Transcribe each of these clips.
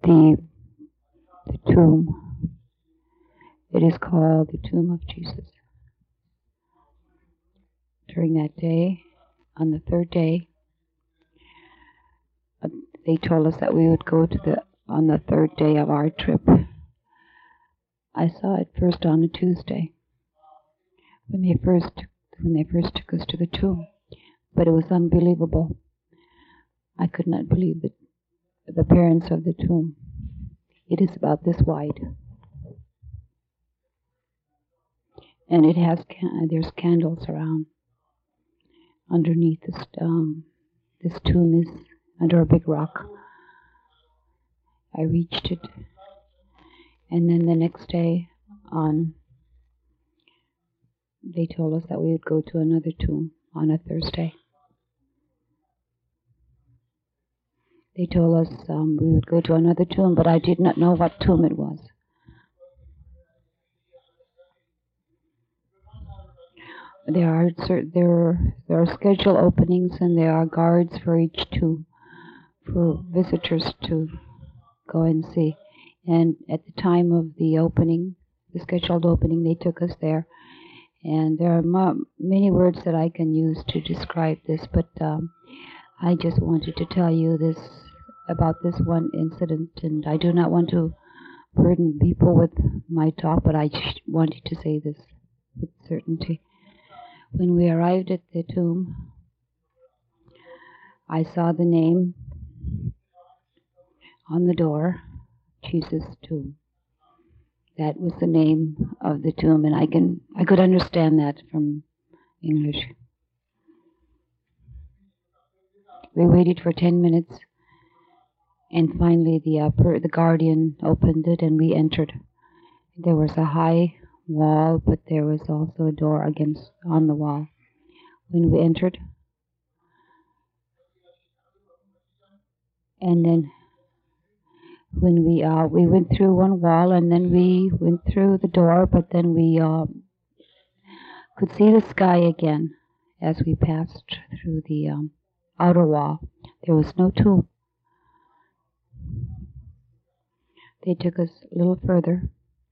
the tomb. It is called the Tomb of Jesus. During that day, on the third day, they told us that we would go on the third day of our trip. I saw it first on a Tuesday when they first took us to the tomb, but it was unbelievable. I could not believe the appearance of the tomb. It is about this wide, and it has there's candles around. Underneath this tomb is under a big rock. I reached it, and then the next day they told us that we would go to another tomb on a Thursday. They told us we would go to another tomb, but I did not know what tomb it was. There are scheduled openings, and there are guards for each tomb for visitors to go and see. And at the time of the opening, the scheduled opening, they took us there. And there are many words that I can use to describe this, but I just wanted to tell you about this one incident, and I do not want to burden people with my talk, but I wanted to say this with certainty. When we arrived at the tomb, I saw the name on the door, Jesus' Tomb. That was the name of the tomb, and I could understand that from English. We waited for 10 minutes, and finally the guardian opened it, and we entered. There was a high wall, but there was also a door on the wall. When we entered, and then when we went through one wall, and then we went through the door, but then we could see the sky again as we passed through the outer wall. There was no tomb. They took us a little further,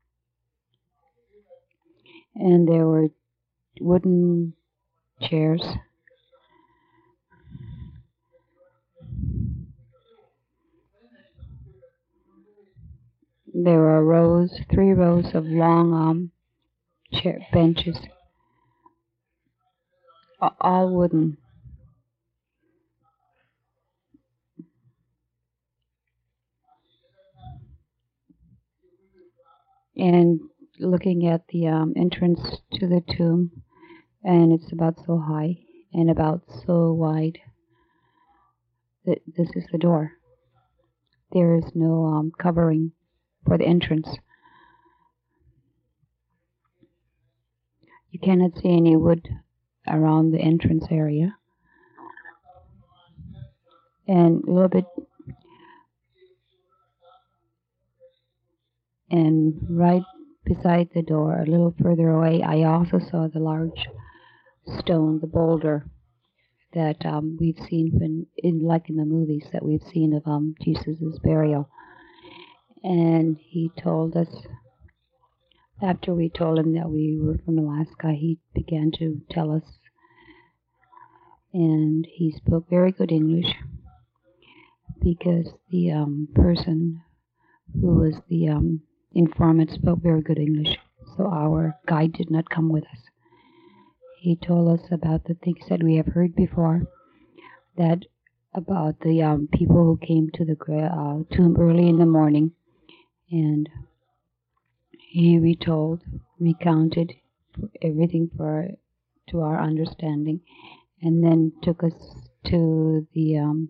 and there were wooden chairs. There were 3 rows of long benches, all wooden. And looking at the entrance to the tomb, and it's about so high and about so wide that this is the door. There is no covering for the entrance. You cannot see any wood around the entrance area. And a little bit, and right beside the door, a little further away, I also saw the large stone, the boulder that we've seen like in the movies that we've seen of Jesus' burial. And he told us, after we told him that we were from Alaska, he began to tell us, and he spoke very good English, because the person who was the informant spoke very good English, so our guide did not come with us. He told us about the things that we have heard before, that about the people who came to the tomb early in the morning, and he recounted everything to our understanding, and then took us to the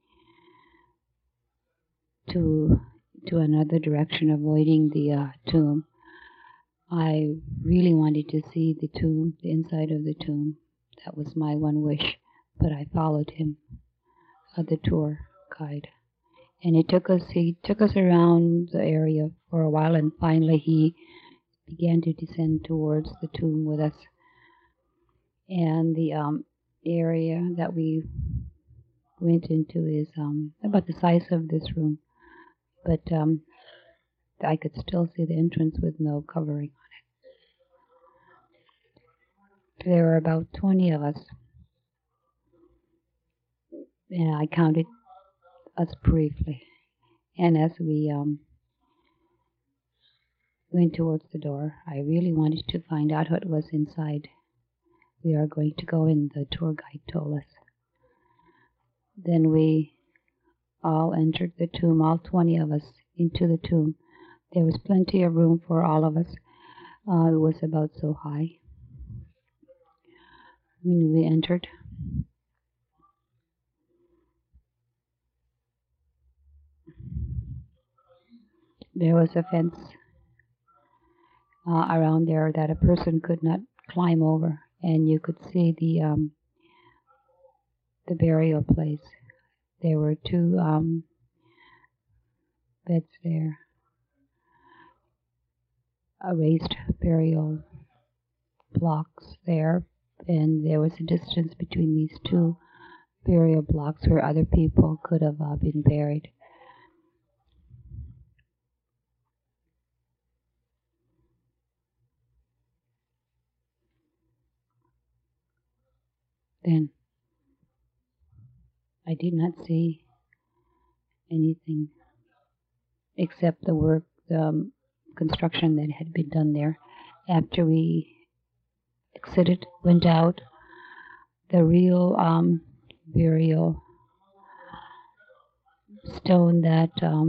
to another direction, avoiding the tomb. I really wanted to see the tomb, the inside of the tomb. That was my one wish, but I followed him, the tour guide, and he took us around the area for a while, and finally he began to descend towards the tomb with us. And the area that we went into is about the size of this room. but I could still see the entrance with no covering on it. There were about 20 of us, and I counted us briefly. And as we went towards the door, I really wanted to find out what was inside. We are going to go in, the tour guide told us. Then we all entered the tomb, all 20 of us, into the tomb. There was plenty of room for all of us. It was about so high. When we entered, there was a fence around there that a person could not climb over, and you could see the burial place. There were 2 beds there, raised burial blocks there, and there was a distance between these 2 burial blocks where other people could have been buried. Then I did not see anything except the work, the construction that had been done there. After we exited, went out, the real burial stone that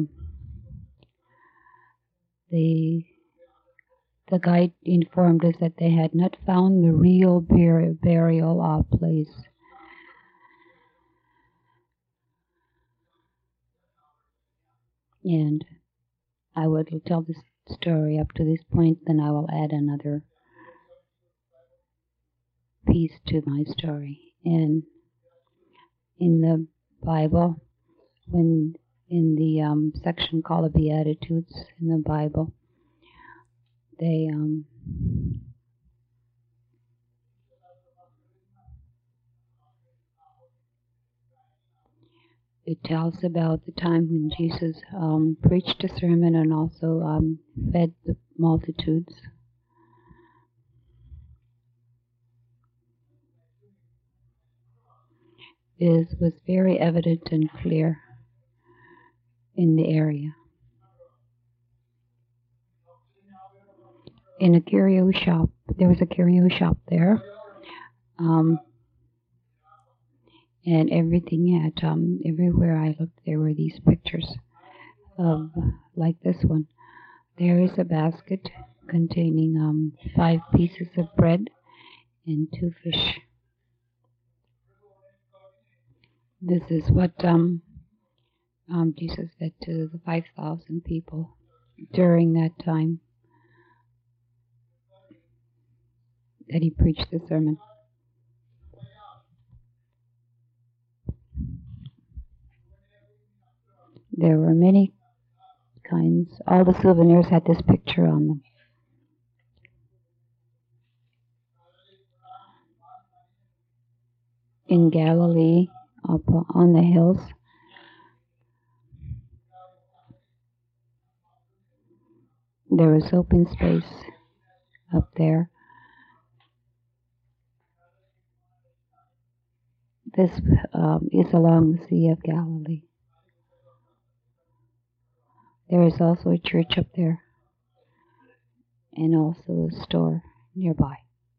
the guide informed us that they had not found the real burial place. And I would tell this story up to this point, then I will add another piece to my story. And in the Bible, when in the section called the Beatitudes in the Bible, they it tells about the time when Jesus preached a sermon and also fed the multitudes. It was very evident and clear in the area. In a curio shop, there was a curio shop there, and everything had, everywhere I looked, there were these pictures of, like this one. There is a basket containing 5 pieces of bread and 2 fish. This is what Jesus said to the 5,000 people during that time that he preached the sermon. There were many kinds. All the souvenirs had this picture on them. In Galilee, up on the hills, there was open space up there. This is along the Sea of Galilee. There is also a church up there and also a store nearby.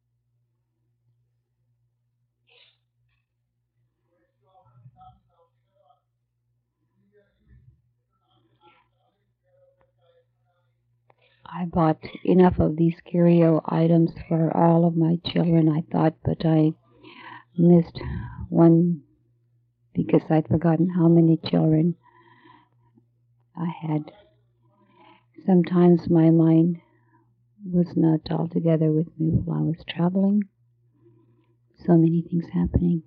I bought enough of these curio items for all of my children, I thought, but I missed one because I'd forgotten how many children I had. Sometimes my mind was not altogether with me while I was traveling. So many things happening.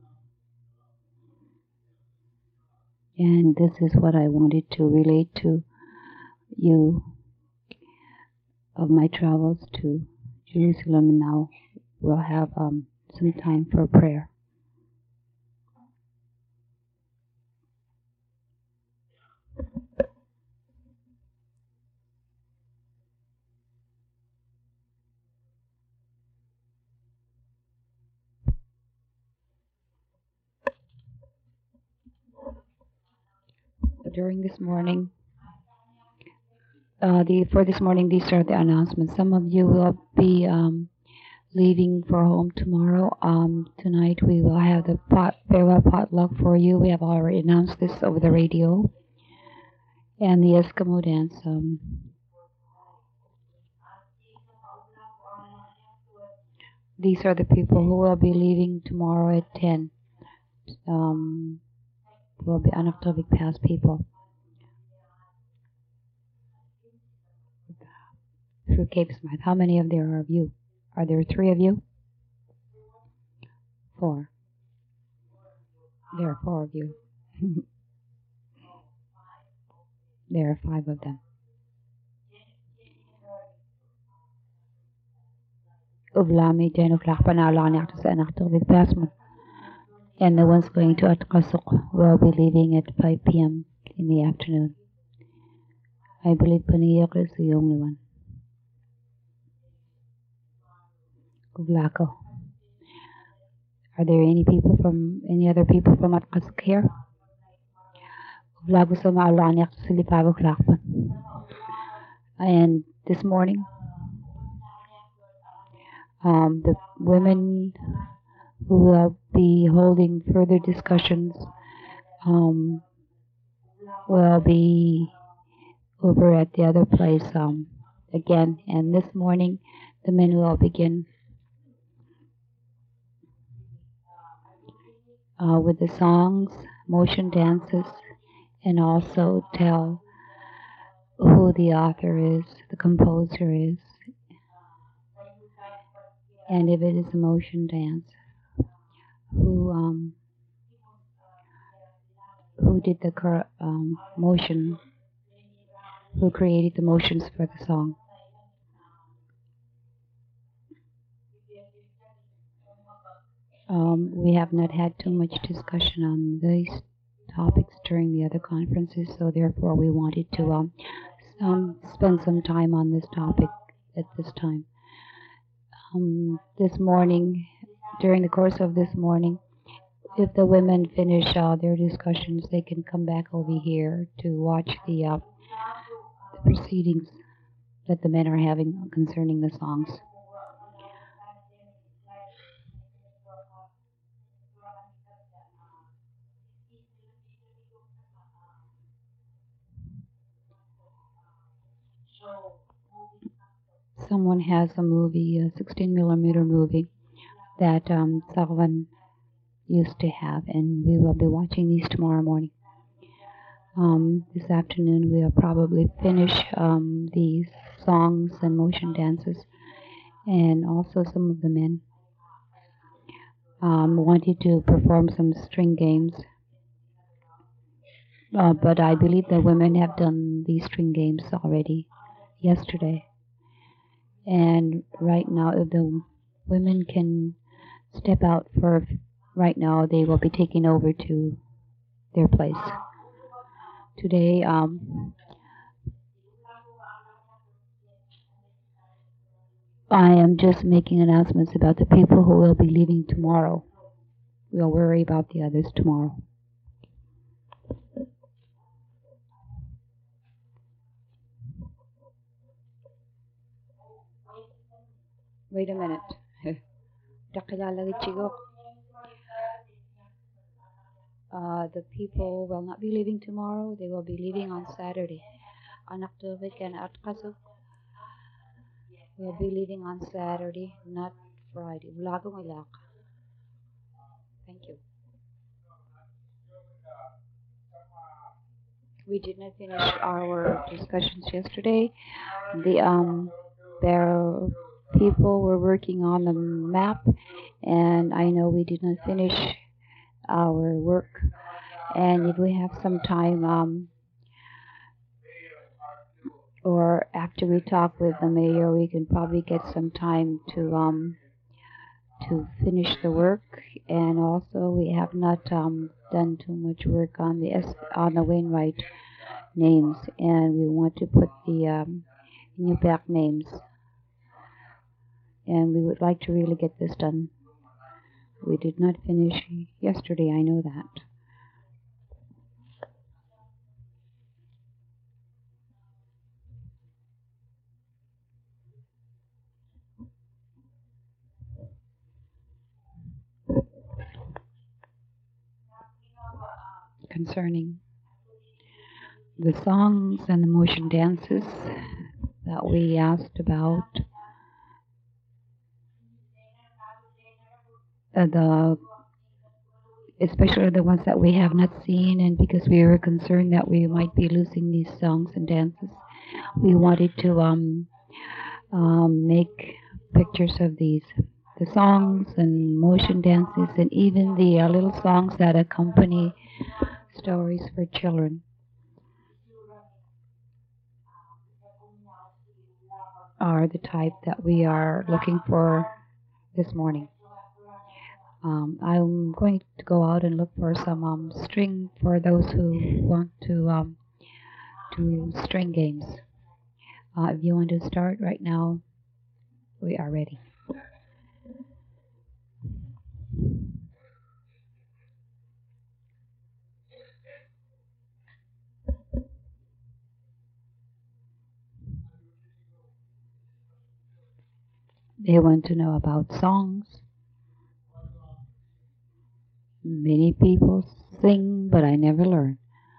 And this is what I wanted to relate to you of my travels to Jerusalem, and now we'll have some time for prayer. during this morning, for this morning, these are the announcements. Some of you will be leaving for home tomorrow. Tonight we will have the farewell potluck for you. We have already announced this over the radio. And the Eskimo dance. These are the people who will be leaving tomorrow at 10. Will be Anaktovik Pass people. Through Cape Smythe. How many of there are of you? Are there 3 of you? 4. There are 4 of you. There are 5 of them. Uvlami Januklah Panalani after Anaktovik Pass. And the ones going to Atkasuk will be leaving at 5 p.m. in the afternoon. I believe Paniyak is the only one. Uvlako. Are there any other people from Atkasuk here? Uvlako sa maalaniak silipagok lakpan. And this morning, the women who will be holding further discussions will be over at the other place again. And this morning, the men will begin with the songs, motion dances, and also tell who the author is, the composer is, and if it is a motion dance, who did the motion, who created the motions for the song. We have not had too much discussion on these topics during the other conferences, so therefore we wanted to spend some time on this topic at this time. This morning, during the course of this morning, if the women finish their discussions, they can come back over here to watch the proceedings that the men are having concerning the songs. Someone has a movie, a 16mm movie that Sarvan used to have, and we will be watching these tomorrow morning. This afternoon we'll probably finish these songs and motion dances, and also some of the men wanted to perform some string games, but I believe the women have done these string games already yesterday. And right now, if the women can step out for right now, they will be taking over to their place. Today, I am just making announcements about the people who will be leaving tomorrow. We'll worry about the others tomorrow. Wait a minute. The people will not be leaving tomorrow. They will be leaving on Saturday. Anaktovik and Atkasuk will be leaving on Saturday, not Friday. Thank you. We did not finish our discussions yesterday. Their people were working on the map, and I know we did not finish our work. And if we have some time, or after we talk with the mayor, we can probably get some time to finish the work. And also, we have not done too much work on the Wainwright names, and we want to put the Inupiaq names. And we would like to really get this done. We did not finish yesterday, I know that. concerning the songs and the motion dances that we asked about. Especially the ones that we have not seen, and because we were concerned that we might be losing these songs and dances, we wanted to make pictures of the songs and motion dances, and even the little songs that accompany stories for children are the type that we are looking for this morning. I'm going to go out and look for some string for those who want to do string games. If you want to start right now, we are ready. They want to know about songs. Many people sing, but I never learn.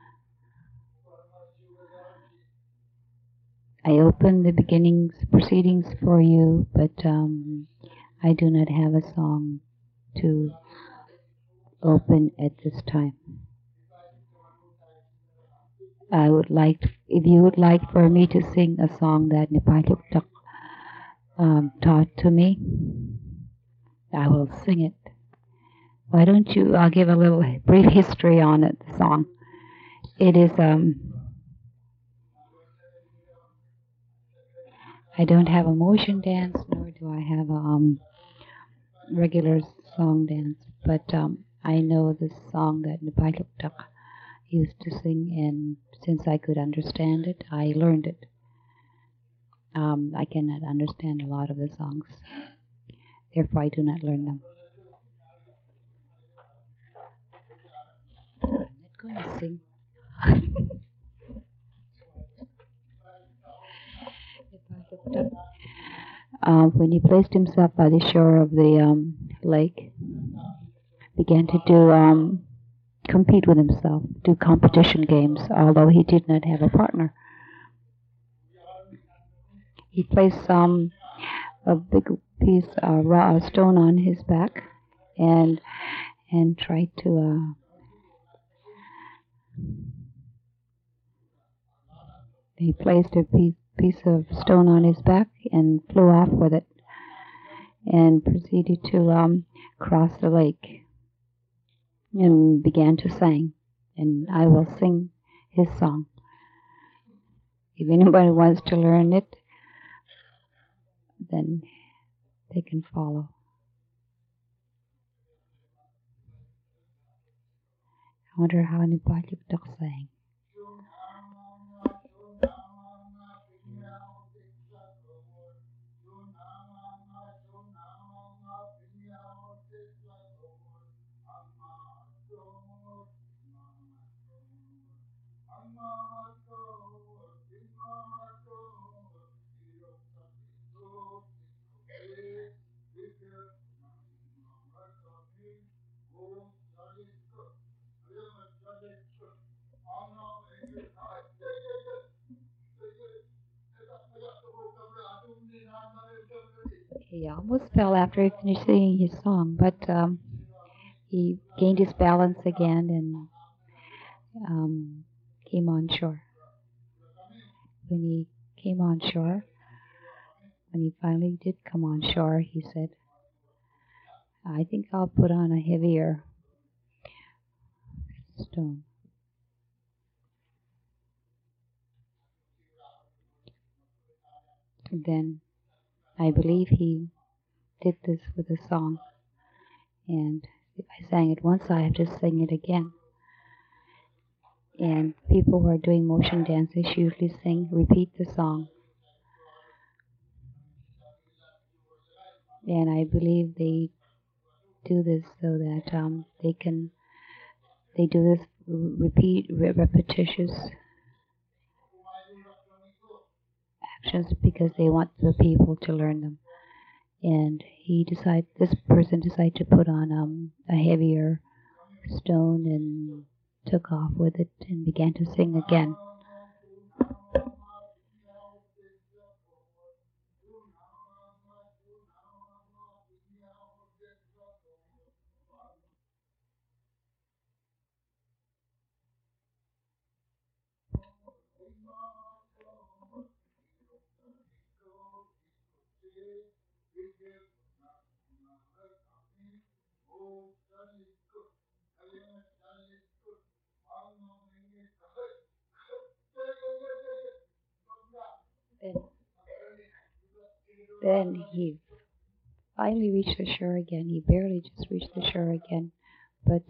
I open the proceedings for you, but I do not have a song to open at this time. If you would like for me to sing a song that Nipayuktak taught to me, I will sing it. Why don't you? I'll give a little brief history on it. The song. It is. I don't have a motion dance, nor do I have a regular song dance. But I know the song that Nipayuktak used to sing, and since I could understand it, I learned it. I cannot understand a lot of the songs, therefore I do not learn them. I'm not going to sing. When he placed himself by the shore of the lake, began to compete with himself, do competition games, although he did not have a partner. He placed a big piece of stone on his back and tried to he placed a piece of stone on his back and flew off with it and proceeded to cross the lake and began to sing, and I will sing his song. If anybody wants to learn it, then they can follow. I wonder how Nipayuktak sang. He almost fell after he finished singing his song, but he gained his balance again and came on shore. When he came on shore, when he finally did come on shore, he said, I think I'll put on a heavier stone. And then I believe he did this with a song, and if I sang it once, I have to sing it again. And people who are doing motion dances usually repeat the song. And I believe they do this so that they do this repetitious actions because they want the people to learn them. And this person decided to put on a heavier stone and took off with it and began to sing again. Then he finally reached the shore again. He barely just reached the shore again. But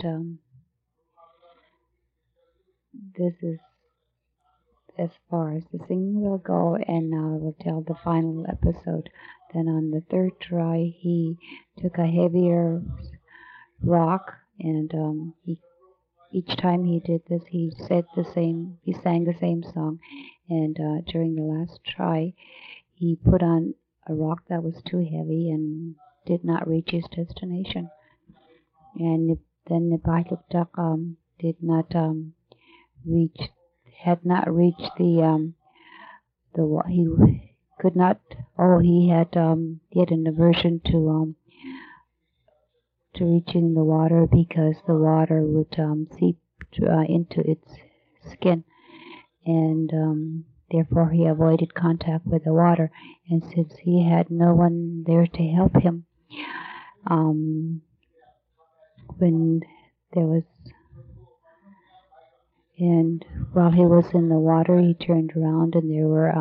this is as far as the singing will go, and now I will tell the final episode. Then on the third try, he took a heavier rock, and each time he did this, he sang the same song. And during the last try, he put on a rock that was too heavy and did not reach his destination. And then Nipayuktak did not had not reached he could not. Oh, he had an aversion to reaching the water because the water would seep into its skin, and therefore he avoided contact with the water. And since he had no one there to help him, when there was and while he was in the water, he turned around and there were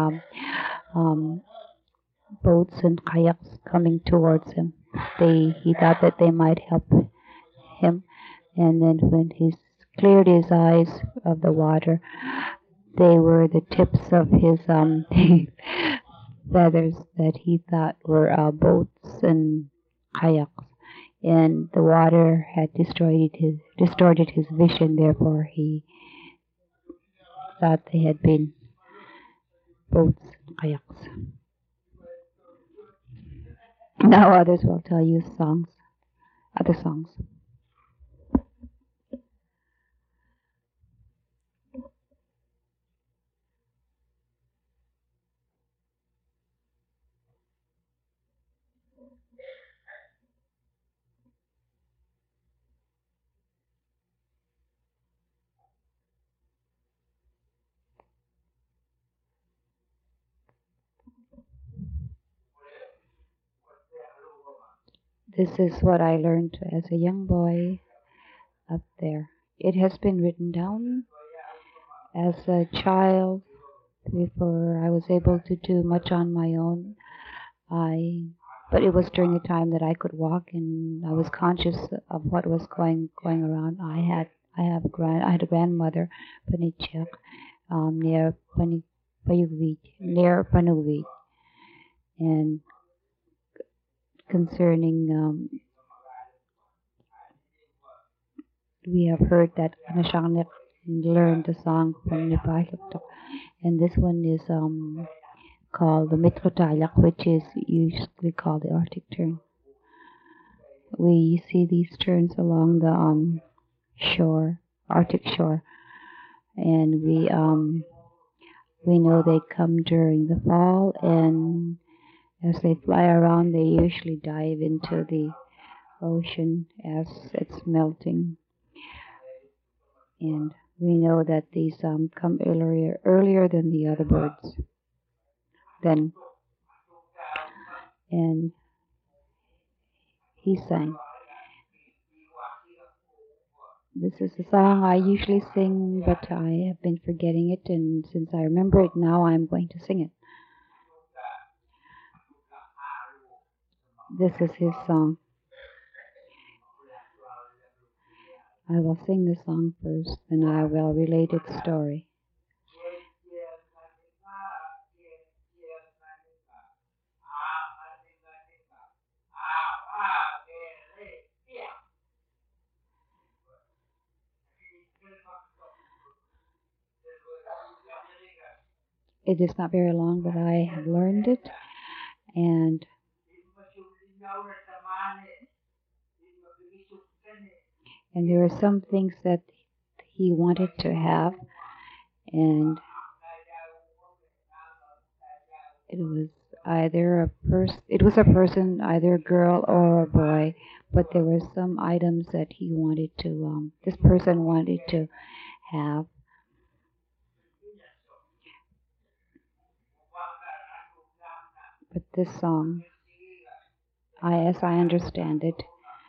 boats and kayaks coming towards him. He thought that they might help him, and then when he cleared his eyes of the water, they were the tips of his feathers that he thought were boats and kayaks, and the water had distorted his vision. Therefore, he thought they had been boats and kayaks. Now others will tell you other songs. This is what I learned as a young boy up there. It has been written down as a child before I was able to do much on my own. But it was during the time that I could walk and I was conscious of what was going around. I had a grandmother, Panichak, near Panugvit, and concerning we have heard that Anashangnik learned the song from Nipayuktak, and this one is called the Mitrotayak, which is usually called the Arctic tern. We see these terns along the Arctic shore, and we know they come during the fall, and as they fly around, they usually dive into the ocean as it's melting. And we know that these come earlier than the other birds. And he sang. This is a song I usually sing, but I have been forgetting it, and since I remember it now, I'm going to sing it. This is his song. I will sing the song first, then I will relate its story. It is not very long, but I have learned it, and there are some things that he wanted to have, and it was a person, either a girl or a boy, but there were some items that he wanted to, this person wanted to have. But this song, as I understand it,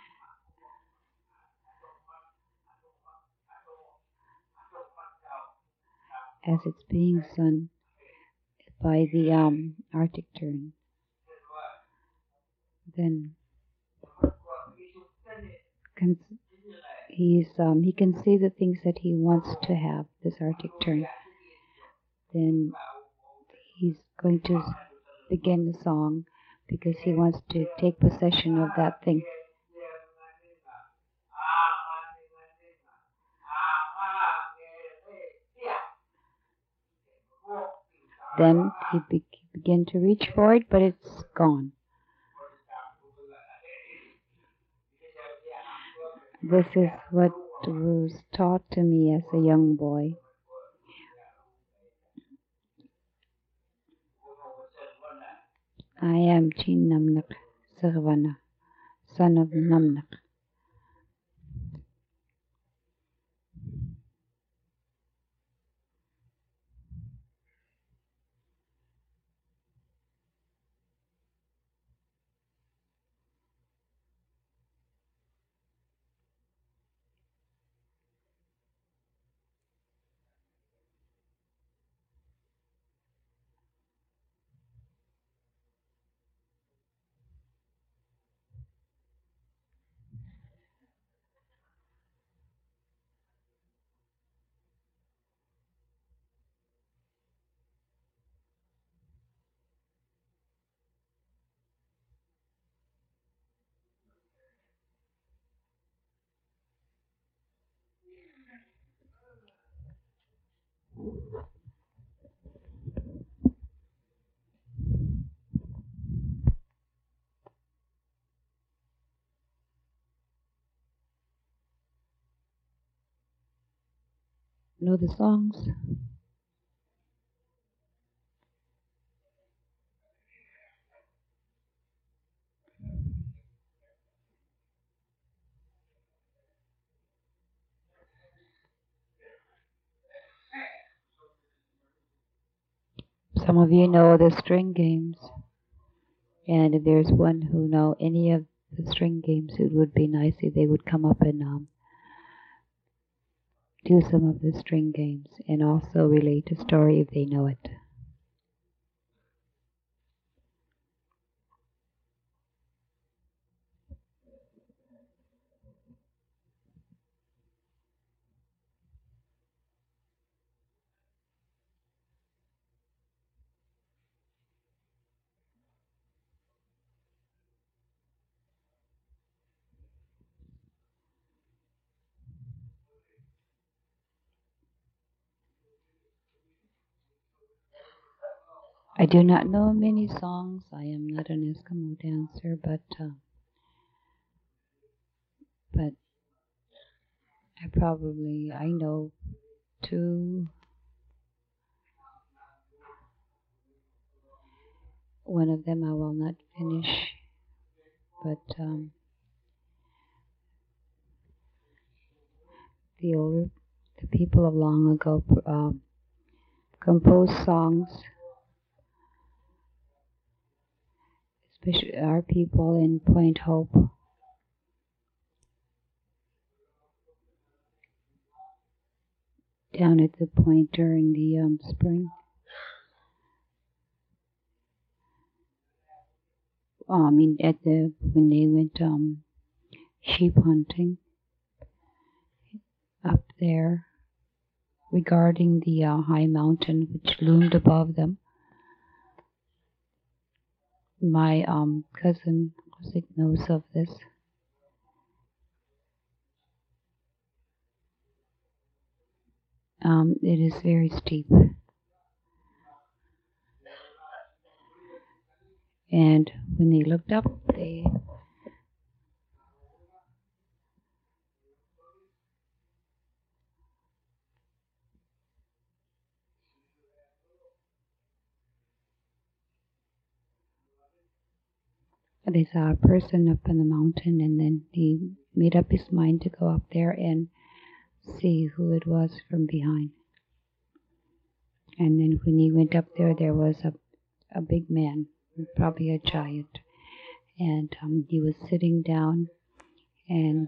as it's being sung by the Arctic Tern, then he can see the things that he wants to have, this Arctic Tern. Then he's going to begin the song because he wants to take possession of that thing. Then he begin to reach for it, but it's gone. This is what was taught to me as a young boy. I am Chin Namnak Sarvana, son of Namnak. Know the songs? Some of you know the string games, and if there's one who know any of the string games, it would be nice if they would come up and do some of the string games and also relate a story if they know it. I do not know many songs. I am not an Eskimo dancer, but I know two. One of them I will not finish, but the people of long ago composed songs, especially our people in Point Hope. Down at the point during the spring. When they went sheep hunting up there, regarding the high mountain which loomed above them. My cousin knows of this. It is very steep. And when they looked up, they, they saw a person up on the mountain, and then he made up his mind to go up there and see who it was from behind. And then when he went up there, there was a big man, probably a giant, and he was sitting down, and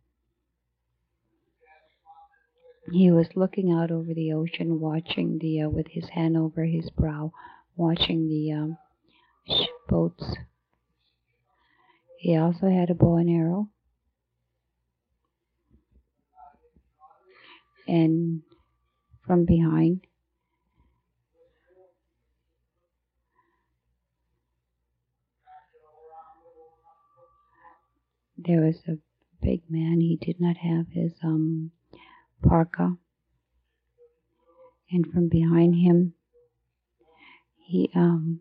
he was looking out over the ocean, watching with his hand over his brow, watching the boats. He also had a bow and arrow, and from behind there was a big man. He did not have his parka, and from behind him he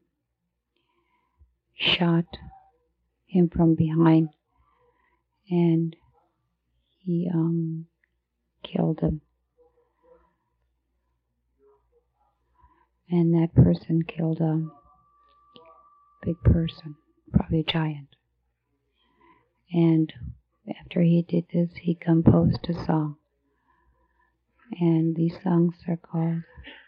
shot him from behind, and he killed him. And that person killed a big person, probably a giant. And after he did this, he composed a song. And these songs are called,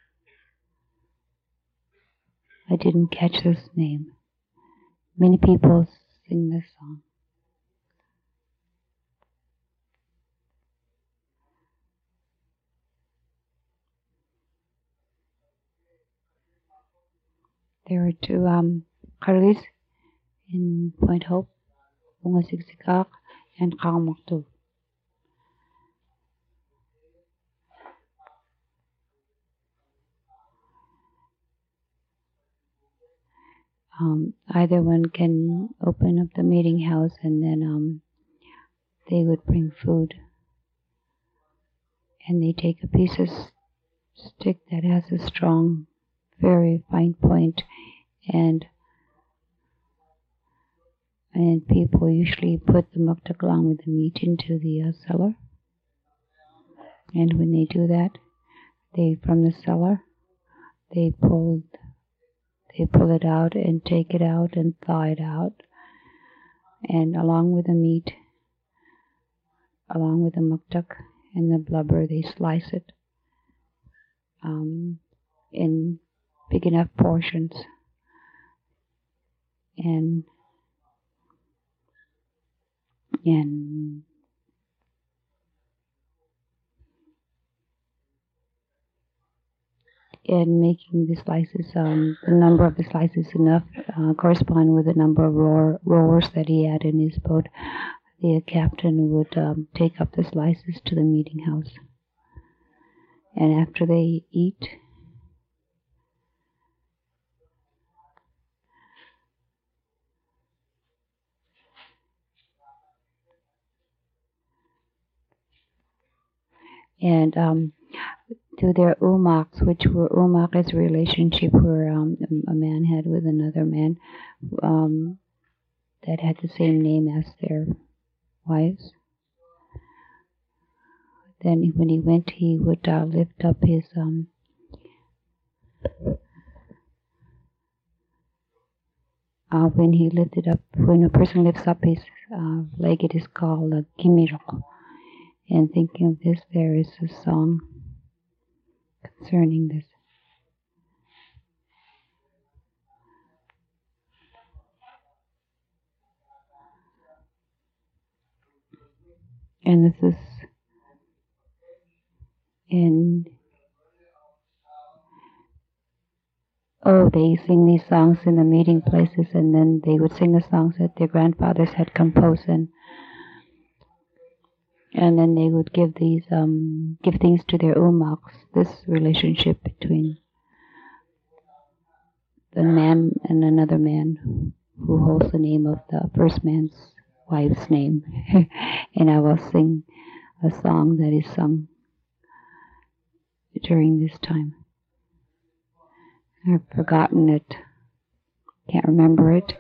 I didn't catch this name. Many people sing this song. There were two Karis in Point Hope, Bungasiksikak, and Kamaktu. Either one can open up the meeting house, and then they would bring food. And they take a piece of stick that has a strong, very fine point, and people usually put the muktak along with the meat into the cellar. And when they do that, from the cellar, they pull it out and take it out and thaw it out, and along with the meat, along with the muktak and the blubber, they slice it in big enough portions, and making the slices, the number of the slices enough correspond with the number of rowers that he had in his boat. The captain would take up the slices to the meeting house. And after they eat, and to their umaks, which were umak is a relationship where a man had with another man that had the same name as their wives. Then when he went, he would lift up his when a person lifts up his leg, it is called a kimirok. And thinking of this, there is a song concerning this. And this is they sing these songs in the meeting places, and then they would sing the songs that their grandfathers had composed, and then they would give these give things to their umaks. This relationship between the man and another man who holds the name of the first man's wife's name. And I will sing a song that is sung during this time. I've forgotten it. Can't remember it.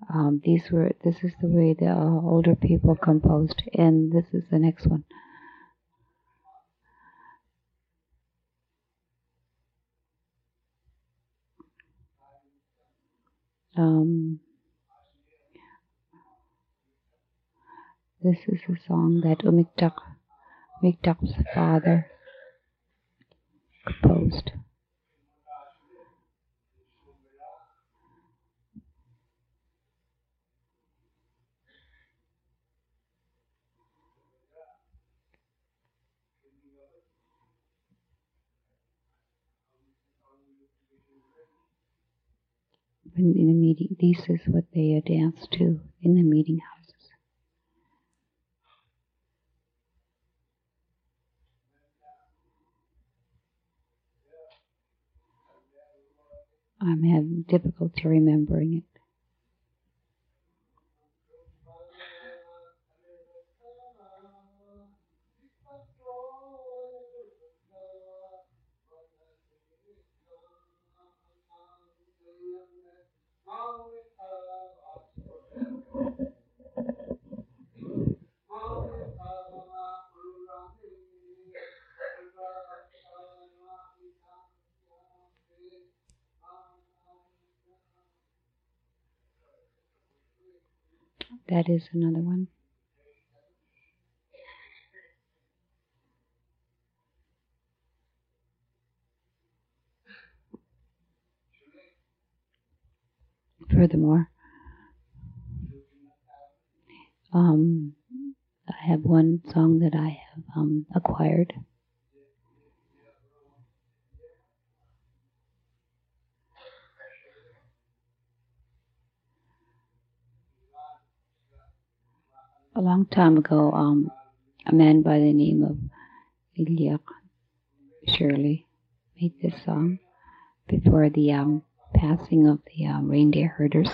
This is the way the older people composed, and this is the next one. This is a song that Miktak's father composed. In the meeting, this is what they dance to in the meeting houses. I'm having difficulty remembering it. That is another one. Furthermore, I have one song that I have acquired. A long time ago, a man by the name of Ilyak Shirley made this song before the passing of the reindeer herders.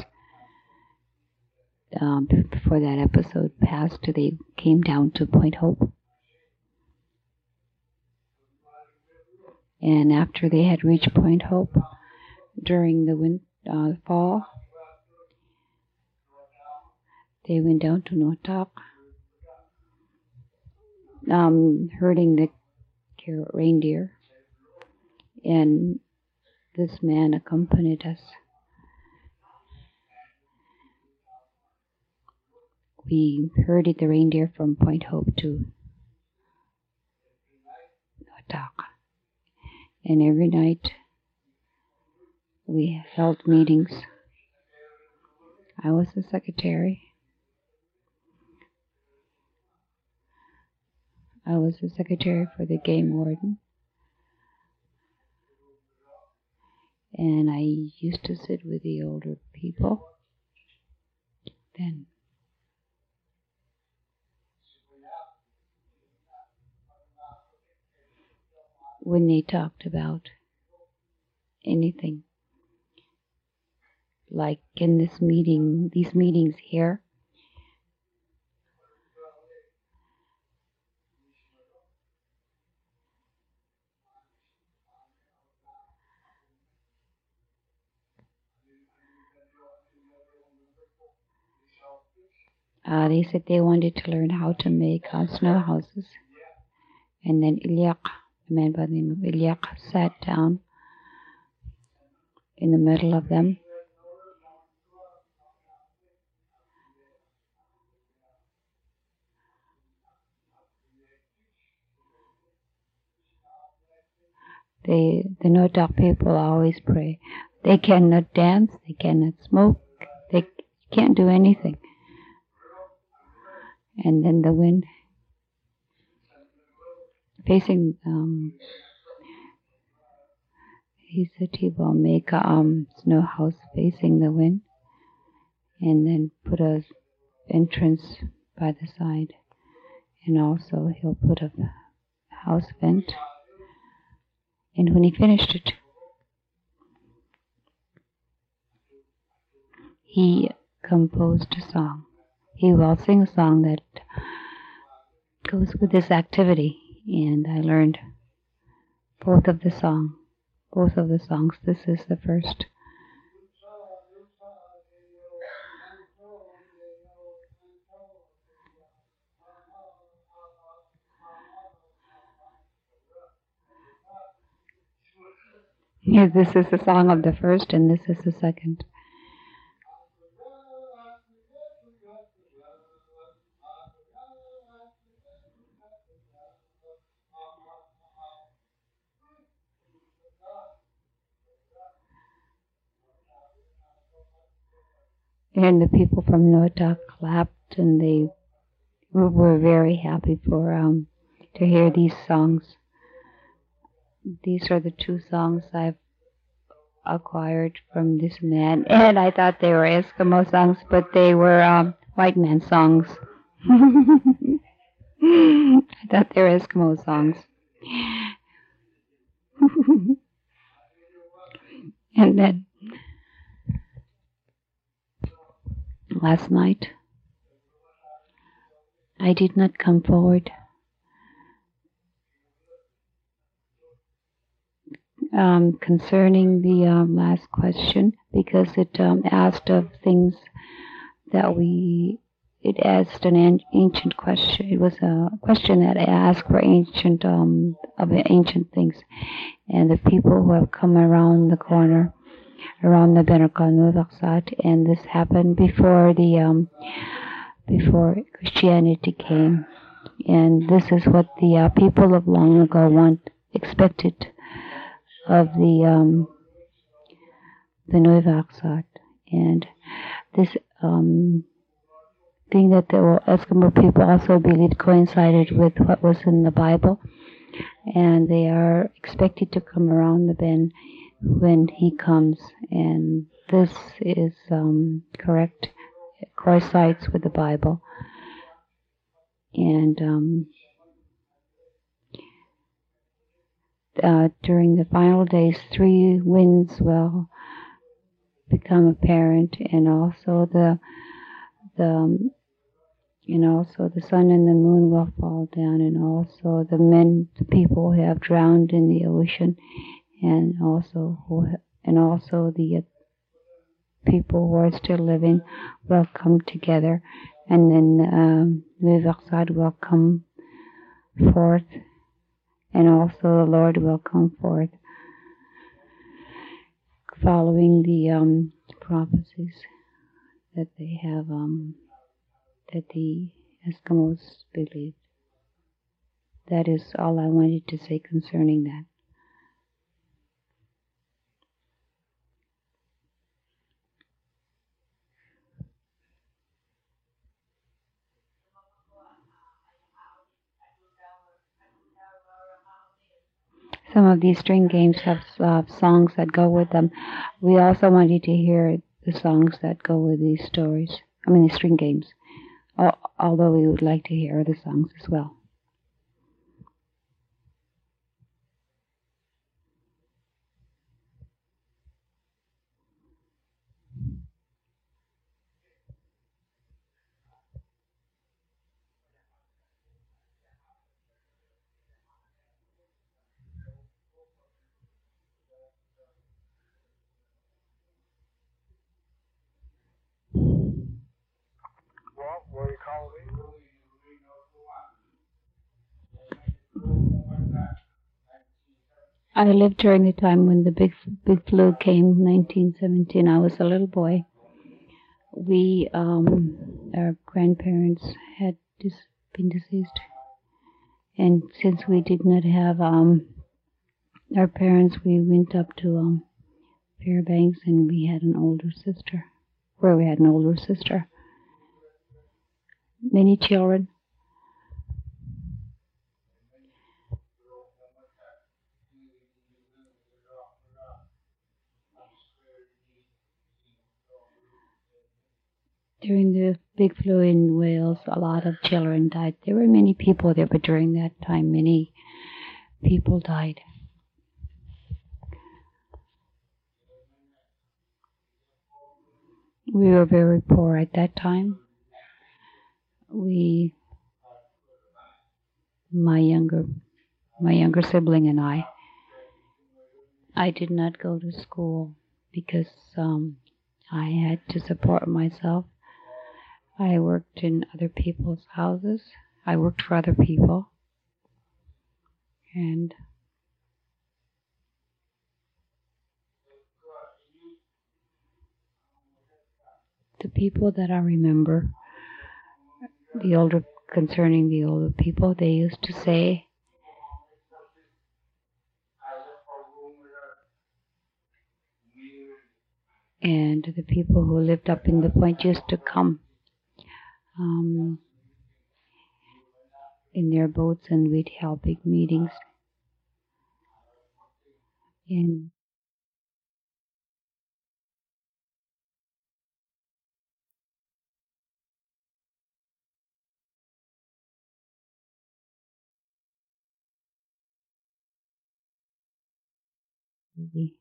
Before that episode passed, they came down to Point Hope. And after they had reached Point Hope, during the fall, they went down to Noatak, herding the reindeer. And this man accompanied us. We herded the reindeer from Point Hope to Noatak. And every night we held meetings. I was the secretary. I was the secretary for the game warden. And I used to sit with the older people. Then when they talked about anything, like in these meetings here, they said they wanted to learn how to make snow houses. And then Ilyak, a man by the name of Ilyak, sat down in the middle of them. The Noatak people always pray. They cannot dance, they cannot smoke, they can't do anything. And then the wind facing, he said he will make a snow house facing the wind, and then put a entrance by the side, and also he'll put a house vent. And when he finished it, he composed a song. He will sing a song that goes with this activity, and I learned both of the songs. This is the first. Here, this is the song of the first, and this is the second. And the people from Noatak clapped, and they were very happy for to hear these songs. These are the two songs I've acquired from this man, and I thought they were Eskimo songs, but they were white man songs. I thought they were Eskimo songs. And then last night, I did not come forward concerning the last question, because it asked of things that it asked an ancient question. It was a question that asked for ancient things, and the people who have come around the corner, around the Benarkal Nuvaksat, and this happened before Christianity came, and this is what the people of long ago expected of the Nuvaksat, and this thing that the Eskimo people also believed coincided with what was in the Bible, and they are expected to come around the bend when he comes, and this is correct. It coincides with the Bible, and during the final days, 3 winds will become apparent, and also the sun and the moon will fall down, and also the people who have drowned in the ocean, and also the people who are still living will come together, and then Nuvaksat will come forth, and also the Lord will come forth, following the prophecies that they have, that the Eskimos believe. That is all I wanted to say concerning that. Some of these string games have songs that go with them. We also wanted to hear the songs that go with these stories. The string games. Although we would like to hear other songs as well. I lived during the time when the big flu came, 1917. I was a little boy. We, our grandparents had been deceased, and since we did not have our parents, we went up to Fairbanks, and we had an older sister. Many children. During the big flu in Wales, a lot of children died. There were many people there, but during that time, many people died. We were very poor at that time. My younger sibling and I did not go to school because I had to support myself. I worked in other people's houses. I worked for other people. And people that I remember, concerning the older people, they used to say, and the people who lived up in the point used to come um, in their boats, and we'd have big meetings. And the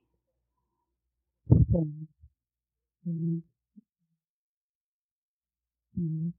Mhm. Mhm.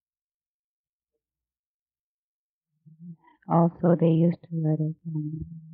Also, they used to let us.